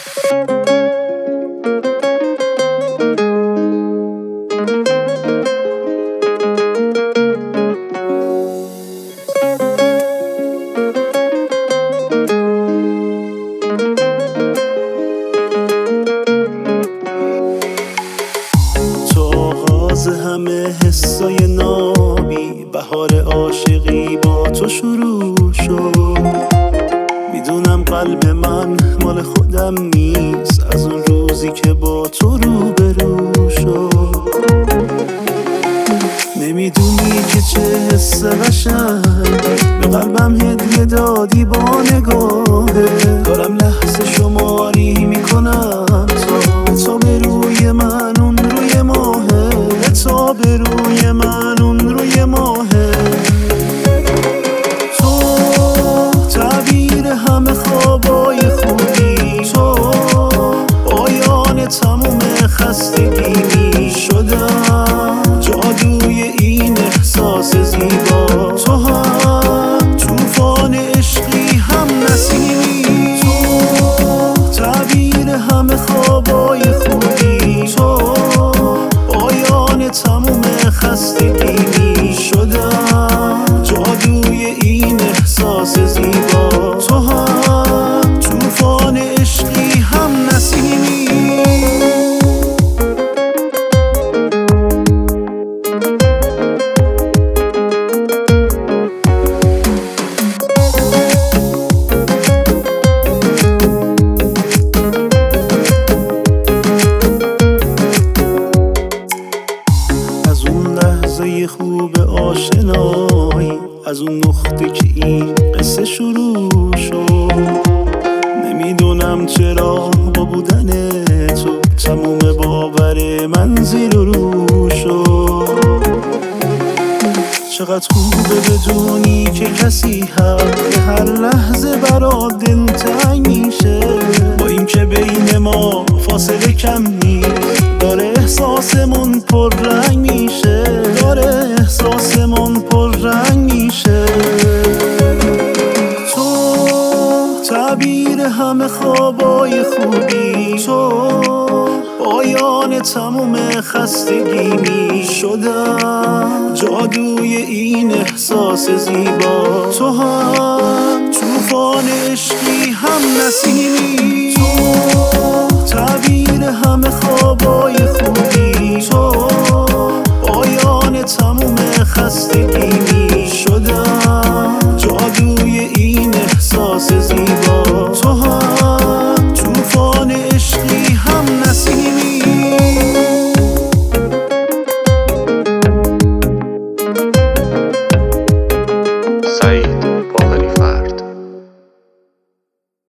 همه حسای نابی بهار عاشقی با تو شروع شد. میدونم قلب من مال خودم نیست از اون روزی که با تو روبرو شد. نمیدونی که چه حس قشنگی به قلبم هدیه دادی با نگاهه. دارم لحظه شماری میکنم تا به روی من اون روی ماهه، تا به روی من اون روی ماهه. تو تعبیر همه خوابای خوبی، تو پایان تموم خستگی شدم، جادوی این احساس زیبا. تو هم توفان عشقی هم نسیمی، تو تعبیر همه خوابای خوبی، تو پایان تموم خستگی شدم، جادوی این احساس زیبا. تو هم توفان عشقی هم نسیمی. از اون لحظه خوب آشنایی، از اون نقطه که این قصه شروع شد، نمیدونم چرا با بودن تو تموم باور من زیر و رو شد. چقدر خوبه بدونی که کسی هست هر لحظه برات دلتنگ میشه، با این که بین ما فاصله کم نیست، داره احساسمون پر رنگ میشه، داره احساسمون پر رنگ میشه. تو تعبیر همه خوابای خوبی، تو پایان تموم خستگی می شدم، جادوی این احساس زیبا. تو هم توفان عشقی هم نسیمی، تو